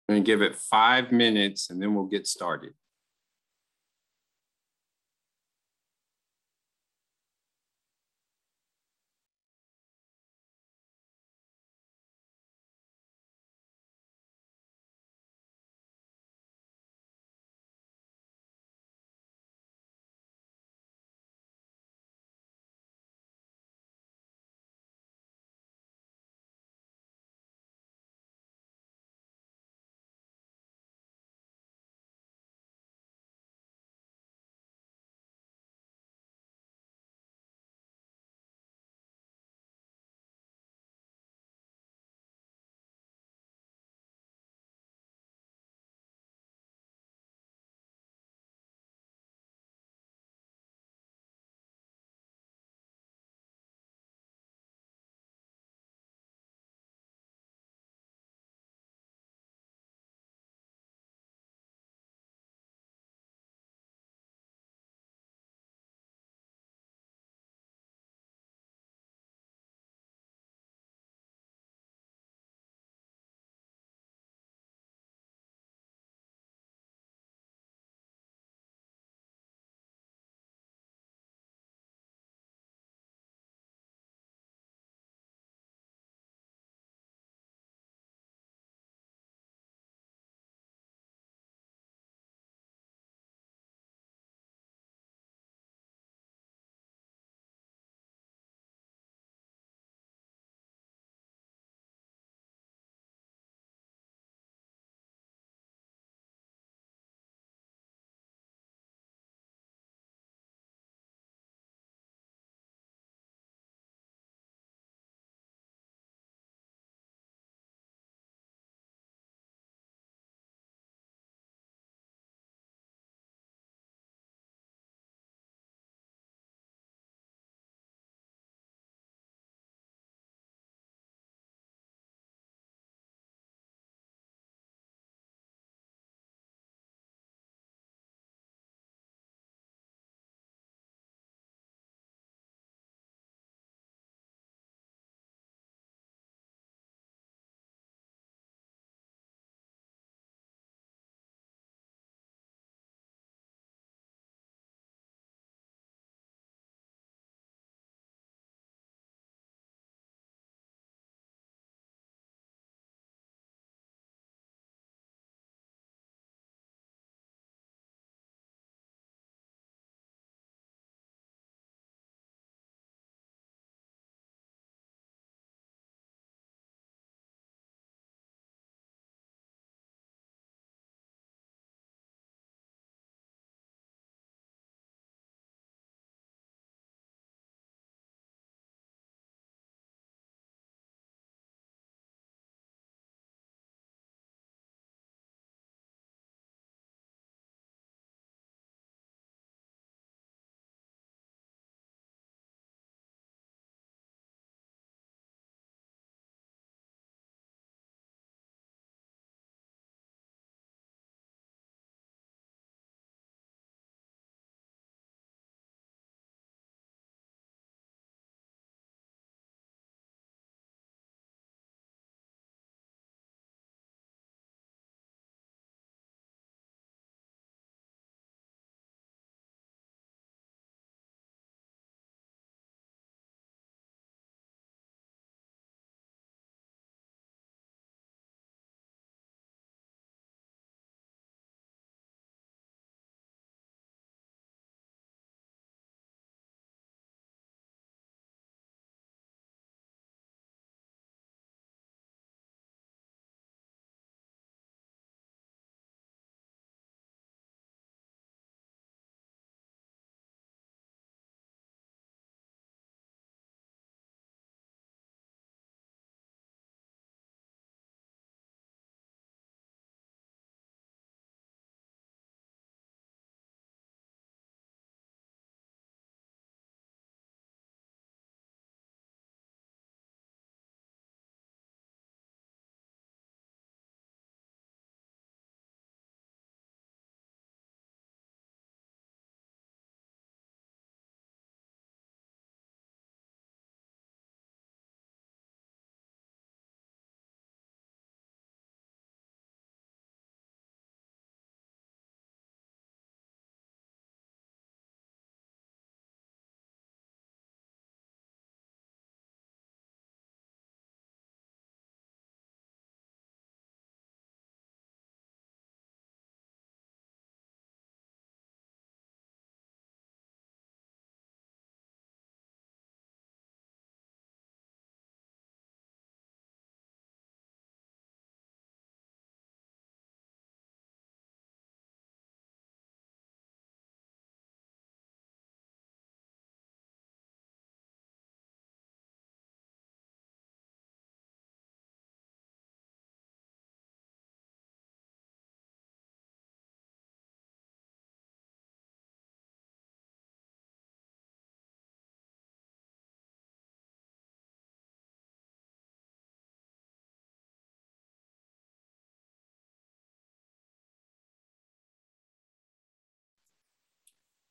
And give it 5 minutes and then we'll get started.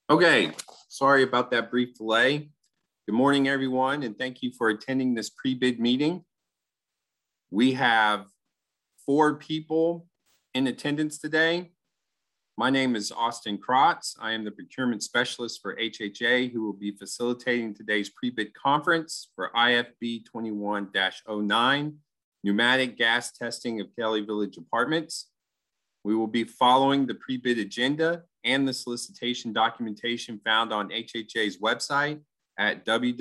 Okay, sorry about that brief delay. Good morning, everyone, and thank you for attending this pre-bid meeting. We have 4 people in attendance today. My name is Austin Krotz. I am the procurement specialist for HHA who will be facilitating today's pre-bid conference for IFB 21-09, pneumatic gas testing of Kelly Village Apartments. We will be following the pre-bid agenda and the solicitation documentation found on HHA's website at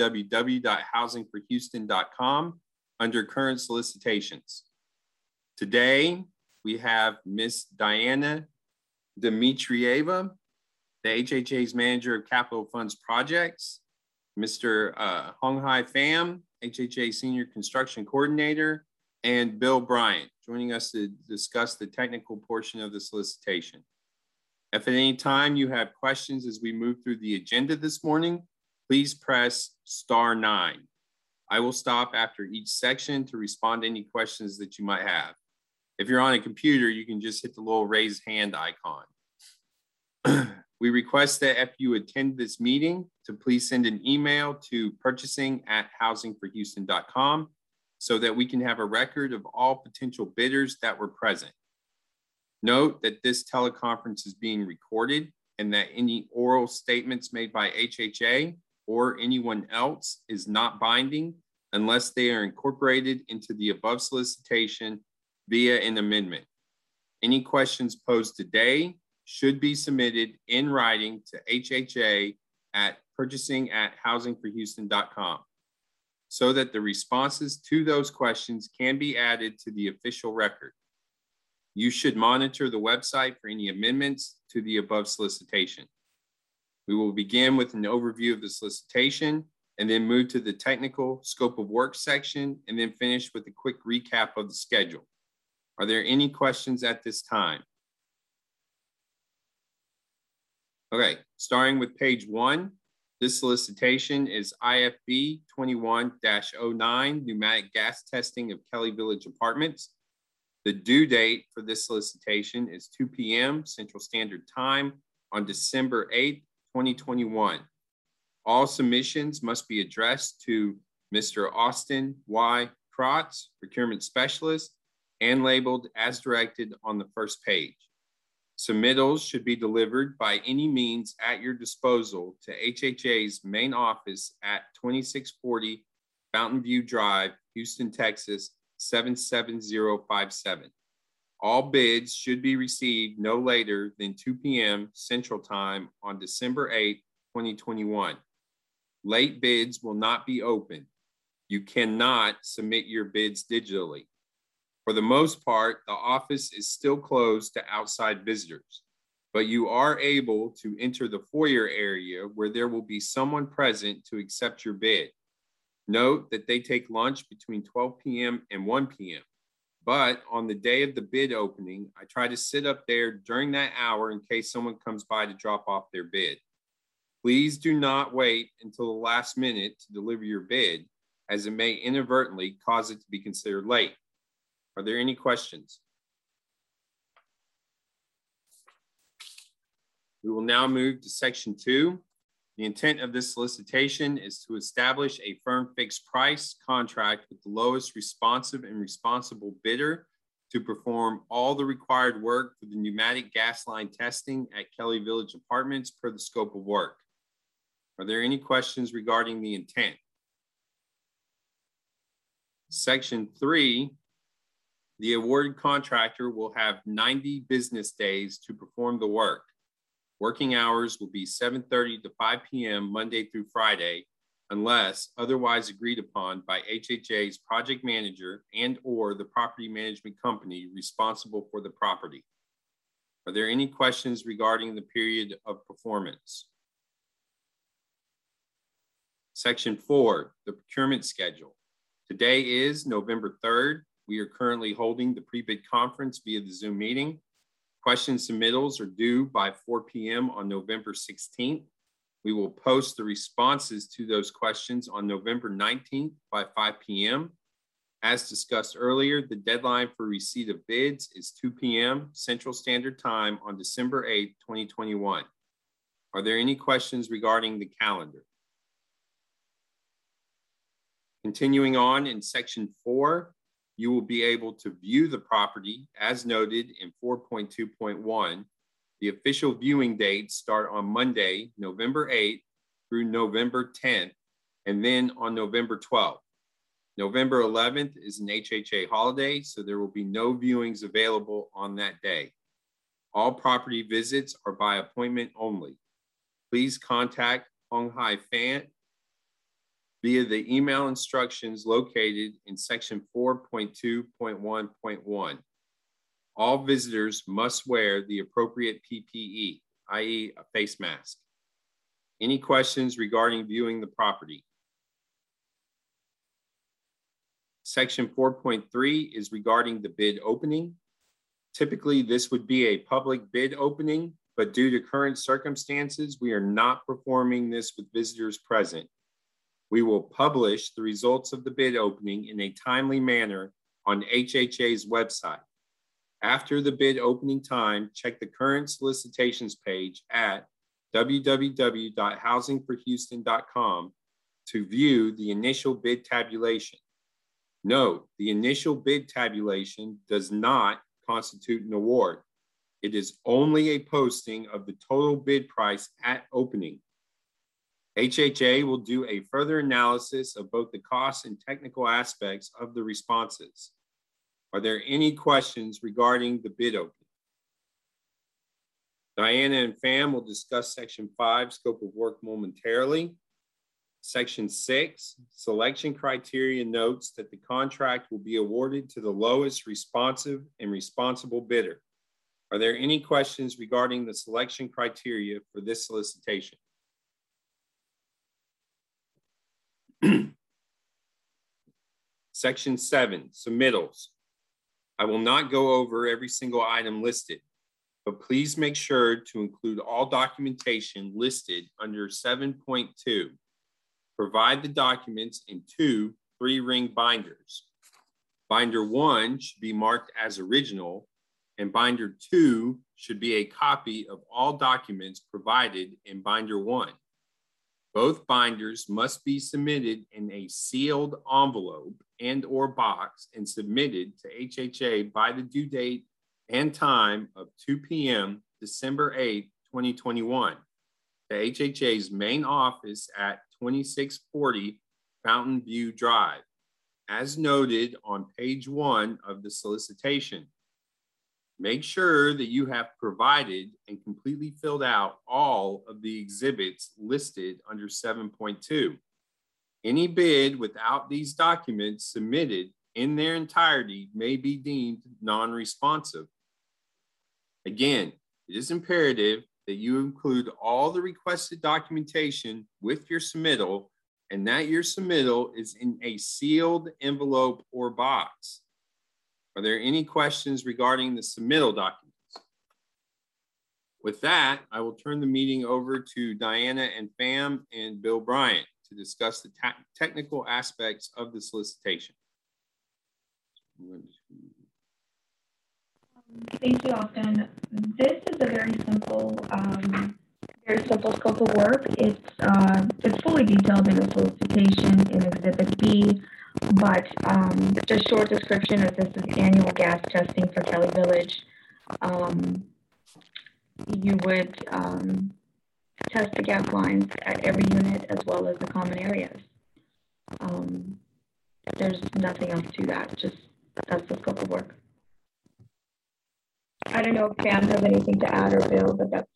www.housingforhouston.com under current solicitations. Today, we have Ms. Diana Dmitrieva, the HHA's Manager of Capital Funds Projects, Mr. Hong Hai Pham, HHA Senior Construction Coordinator, and Bill Bryant, joining us to discuss the technical portion of the solicitation. If at any time you have questions as we move through the agenda this morning, please press *9. I will stop after each section to respond to any questions that you might have. If you're on a computer, you can just hit the little raise hand icon. We request that if you attend this meeting to please send an email to purchasing@housingforhouston.com so that we can have a record of all potential bidders that were present. Note that this teleconference is being recorded and that any oral statements made by HHA or anyone else is not binding unless they are incorporated into the above solicitation via an amendment. Any questions posed today should be submitted in writing to HHA at purchasing@housingforhouston.com so that the responses to those questions can be added to the official record. You should monitor the website for any amendments to the above solicitation. We will begin with an overview of the solicitation and then move to the technical scope of work section and then finish with a quick recap of the schedule. Are there any questions at this time? Okay, starting with page 1, this solicitation is IFB 21-09, pneumatic gas testing of Kelly Village Apartments. The due date for this solicitation is 2 p.m. Central Standard Time on December 8th, 2021. All submissions must be addressed to Mr. Austin Y. Krotz, Procurement Specialist, and labeled as directed on the first page. Submittals should be delivered by any means at your disposal to HHA's main office at 2640 Fountain View Drive, Houston, Texas, 77057. All bids should be received no later than 2 p.m. Central Time on December 8, 2021. Late bids will not be open. You cannot submit your bids digitally. For the most part, the office is still closed to outside visitors, but you are able to enter the foyer area where there will be someone present to accept your bid. Note that they take lunch between 12 p.m. and 1 p.m. But on the day of the bid opening, I try to sit up there during that hour in case someone comes by to drop off their bid. Please do not wait until the last minute to deliver your bid, as it may inadvertently cause it to be considered late. Are there any questions? We will now move to section 2. The intent of this solicitation is to establish a firm fixed price contract with the lowest responsive and responsible bidder to perform all the required work for the pneumatic gas line testing at Kelly Village Apartments per the scope of work. Are there any questions regarding the intent? Section 3, the awarded contractor will have 90 business days to perform the work. Working hours will be 7:30 to 5 p.m. Monday through Friday, unless otherwise agreed upon by HHA's project manager and or the property management company responsible for the property. Are there any questions regarding the period of performance? Section 4, the procurement schedule. Today is November 3rd. We are currently holding the pre-bid conference via the Zoom meeting. Question submittals are due by 4 p.m. on November 16th. We will post the responses to those questions on November 19th by 5 p.m. As discussed earlier, the deadline for receipt of bids is 2 p.m. Central Standard Time on December 8th, 2021. Are there any questions regarding the calendar? Continuing on in section 4, you will be able to view the property as noted in 4.2.1. The official viewing dates start on Monday, November 8th through November 10th, and then on November 12th. November 11th is an HHA holiday, so there will be no viewings available on that day. All property visits are by appointment only. Please contact Hong Hai Fan via the email instructions located in section 4.2.1.1. All visitors must wear the appropriate PPE, i.e. a face mask. Any questions regarding viewing the property? Section 4.3 is regarding the bid opening. Typically, this would be a public bid opening, but due to current circumstances, we are not performing this with visitors present. We will publish the results of the bid opening in a timely manner on HHA's website. After the bid opening time, check the current solicitations page at www.housingforhouston.com to view the initial bid tabulation. Note, the initial bid tabulation does not constitute an award. It is only a posting of the total bid price at opening. HHA will do a further analysis of both the costs and technical aspects of the responses. Are there any questions regarding the bid opening? Diana and Pham will discuss section 5, scope of work, momentarily. Section 6, selection criteria notes that the contract will be awarded to the lowest responsive and responsible bidder. Are there any questions regarding the selection criteria for this solicitation? Section 7, submittals. I will not go over every single item listed, but please make sure to include all documentation listed under 7.2. Provide the documents in 2 3-ring binders. Binder 1 should be marked as original, and binder 2 should be a copy of all documents provided in binder 1. Both binders must be submitted in a sealed envelope and/or box and submitted to HHA by the due date and time of 2 p.m. December 8, 2021. To HHA's main office at 2640 Fountain View Drive, as noted on page 1 of the solicitation. Make sure that you have provided and completely filled out all of the exhibits listed under 7.2. Any bid without these documents submitted in their entirety may be deemed non-responsive. Again, it is imperative that you include all the requested documentation with your submittal and that your submittal is in a sealed envelope or box. Are there any questions regarding the submittal documents? With that, I will turn the meeting over to Diana and Pham and Bill Bryant to discuss the technical aspects of the solicitation. Thank you, Austin. This is a very simple scope of work. It's fully detailed in the solicitation in Exhibit B, but just short description of this is annual gas testing for Kelly Village. You would test the gas lines at every unit as well as the common areas. There's nothing else to that, just that's the scope of work. I don't know if Pham has anything to add or Bill, but that's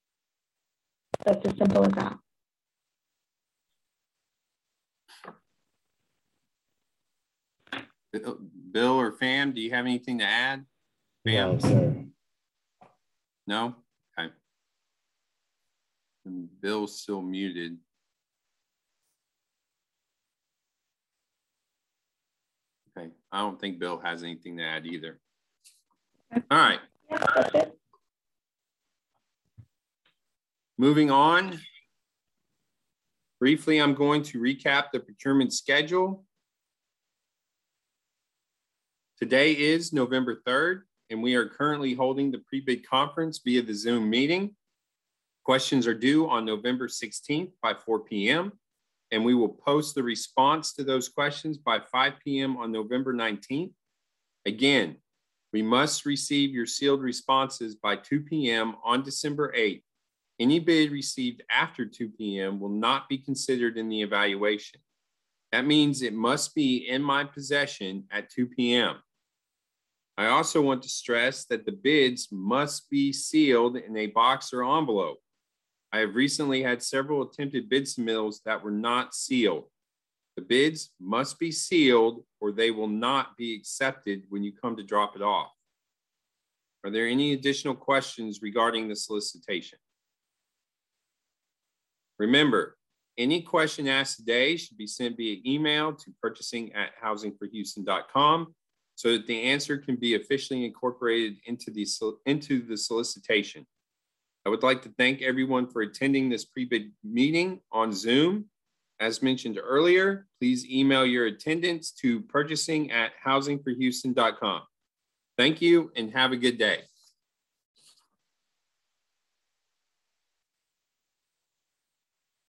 as simple as that. Bill or Pham, do you have anything to add? Pham? No, sir. No? Okay. And Bill's still muted. Okay, I don't think Bill has anything to add either. All right. Yeah, that's it. Moving on. Briefly, I'm going to recap the procurement schedule. Today is November 3rd, and we are currently holding the pre-bid conference via the Zoom meeting. Questions are due on November 16th by 4 p.m. and we will post the response to those questions by 5 p.m. on November 19th. Again, we must receive your sealed responses by 2 p.m. on December 8th. Any bid received after 2 p.m. will not be considered in the evaluation. That means it must be in my possession at 2 p.m. I also want to stress that the bids must be sealed in a box or envelope. I have recently had several attempted bid submittals that were not sealed. The bids must be sealed or they will not be accepted when you come to drop it off. Are there any additional questions regarding the solicitation? Remember, any question asked today should be sent via email to purchasing@housingforhouston.com so that the answer can be officially incorporated into the solicitation. I would like to thank everyone for attending this pre-bid meeting on Zoom. As mentioned earlier, please email your attendance to purchasing@housingforhouston.com. Thank you and have a good day.